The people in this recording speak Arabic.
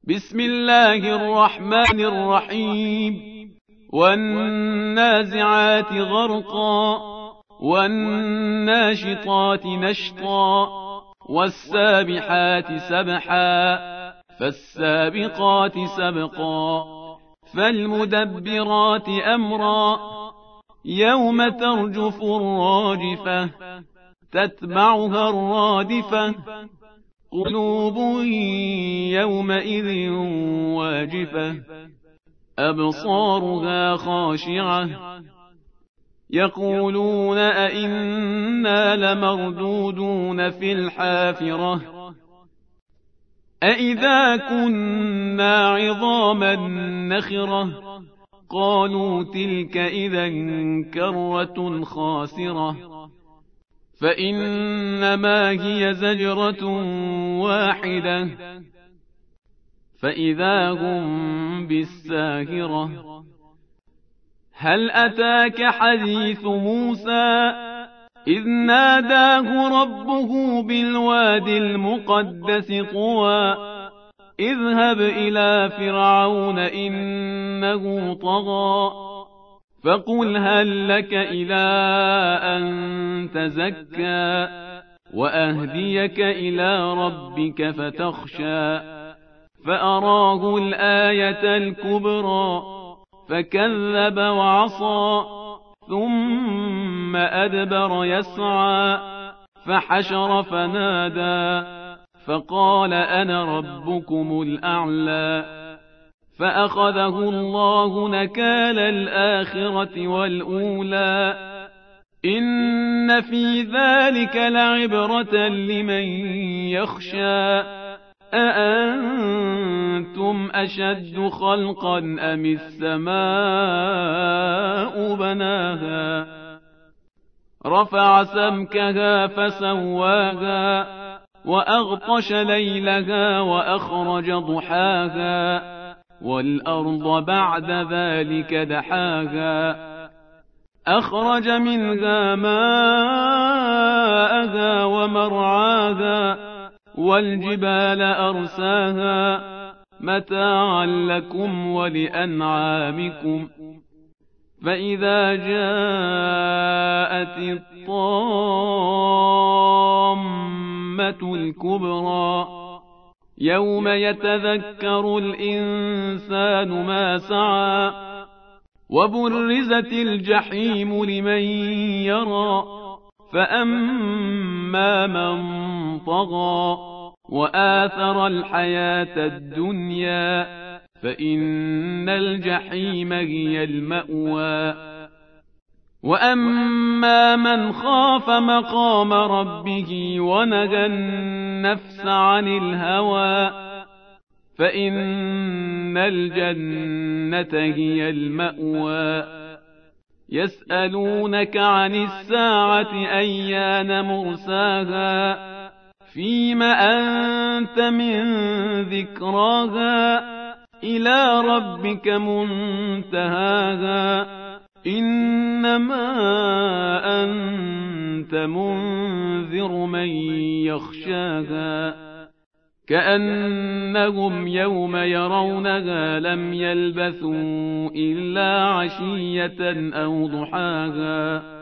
بسم الله الرحمن الرحيم والنازعات غرقا والناشطات نشطا والسابحات سبحا فالسابقات سبقا فالمدبرات أمرا يوم ترجف الراجفة تتبعها الرادفة قلوب يومئذ واجفة أبصارها خاشعة يقولون أئنا لمردودون في الحافرة أئذا كنا عظاما نخرة قالوا تلك إذا كرة خاسرة فإنما هي زجرة واحدة فإذا هم بالساهرة هل أتاك حديث موسى إذ ناداه ربه بالواد المقدس طوى اذهب إلى فرعون إنه طغى فقل هل لك إلى أن تزكى وأهديك إلى ربك فتخشى فأراه الآية الكبرى فكذب وعصى ثم أدبر يسعى فحشر فنادى فقال أنا ربكم الأعلى فأخذه الله نكال الآخرة والأولى إن في ذلك لعبرة لمن يخشى أأنتم أشد خلقا أم السماء بناها رفع سمكها فسواها وأغطش ليلها وأخرج ضحاها والأرض بعد ذلك دحاها أخرج منها ماءها ومرعاها والجبال أرساها متاعا لكم ولأنعامكم فإذا جاءت الطامة الكبرى يوم يتذكر الإنسان ما سعى وبرزت الجحيم لمن يرى فأما من طغى وآثر الحياة الدنيا فإن الجحيم هي المأوى وأما من خاف مقام ربه ونهى النفس عن الهوى فإن الجنة هي المأوى يسألونك عن الساعة أيان مرساها فيم أنت من ذكراها إلى ربك منتهاها إنما أنت منذر من يخشاها كأنهم يوم يرونها لم يلبثوا إلا عشية أو ضحاها